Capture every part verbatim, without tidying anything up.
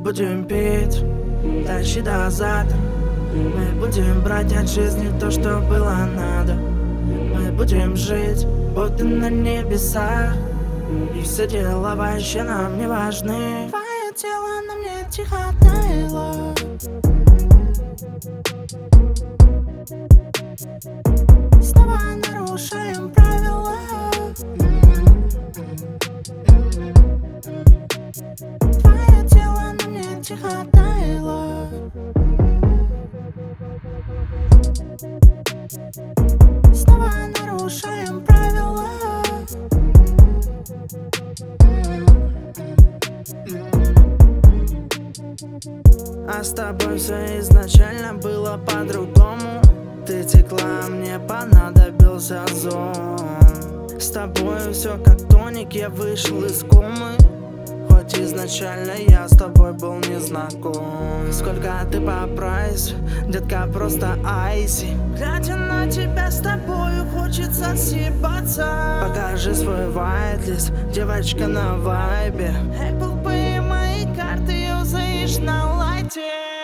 будем пить, тащи до завтра. Мы будем брать от жизни то, что было надо. Мы будем жить, будто на небесах. И все дела вообще нам не важны. Твое тело на мне тихо таяло. Снова нарушаем правила. Твое тело на мне тихо таяло. Снова нарушаем правила. А с тобой все изначально было по-другому. Ты текла, мне понадобился зон. С тобой все как тоник, я вышел из комы. Хоть изначально я с тобой был не знаком. Сколько ты по прайсу, детка, просто айси. Глядя на тебя, с тобою хочется съебаться. Покажи свой вайтлист, девочка на вайбе. Apple Pay, мои карты юзаешь на лайте.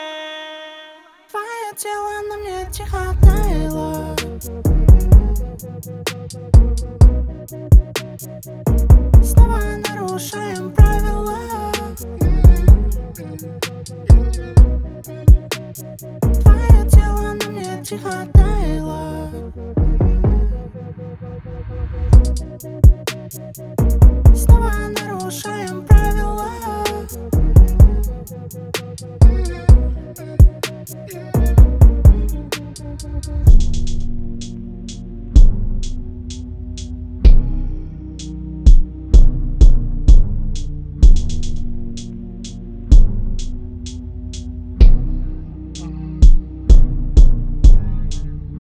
Твое тело на мне тихо таяло. Снова нарушаем правила. Твое тело на мне тихо таяло. Снова нарушаем правила.